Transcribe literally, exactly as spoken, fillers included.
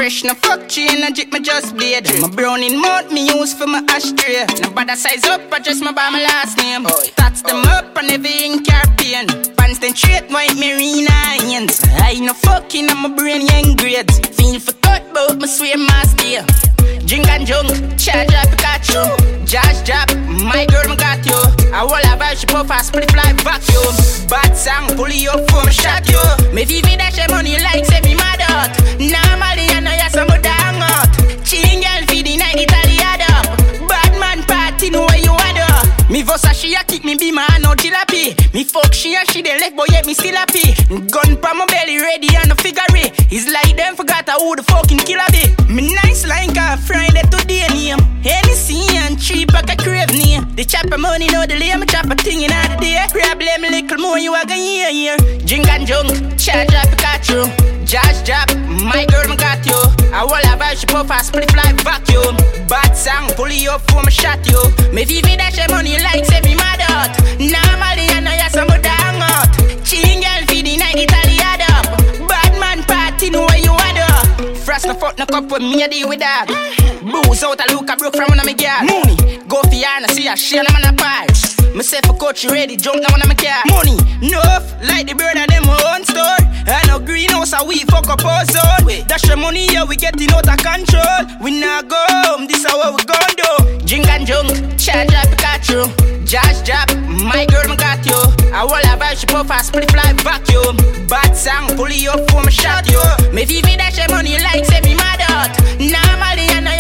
fresh, no fuck chain, I drip my just blade. My brown in mouth, me use for my ashtray. No bother size up, I just my by my last name. Tats them up and everything carpian. Pants then straight, white marina onions. I no fucking, I'm a brain young grades. Feel for cut, but my swear mask here. Drink and junk, charge up Pikachu. Josh drop, my girl, me got you. I will have a ship off a split fly vacuum. Bad song, pull you up for me shot you. Me vivi dash money like say me mad out. Normally I know ya some dang out. Chilling girl feed the night Italian up. Bad man party know where you are. Me vosa she a kick me be my no jilapi. Me fuck she and she dey left boy yet me still happy. Gun pa my belly ready and no figure it. It's like them forgot who the fucking killer be. Me nice like a Friday today name. Hennessy and cheap like a crave name. The chopper money no delay, me chop a thing in the day. Problem little more you a gonna hear here. Drink and junk, charge up Pikachu. Josh drop, my girl me got you. I will have a ship off a split fly vacuum. Bad song, pull you up for me shot you. Me vivi dash money like say me mad out. Normally I know ya some dang out. Chilling girl feed the night Italian up. Bad man party know where you are. Frost no fuck no cup with me a deal with that. Booze out a look I broke from one of me girl. Money, go for ya and see a share them on a pie. Me say for coach ready, jump now one of me car. Money, enough, like the bird of them own store. I know greenhouse a we fuck up our zone. Dash the money here we getting out of control. We not go home, this is what we gon' do. Drink and junk, charge up Pikachu. Josh drop, my girl me got you. I will have a ship off a split fly vacuum. Bad song, pull you up for me shot you. Me vivi dash the money like say me mad out. Normally I know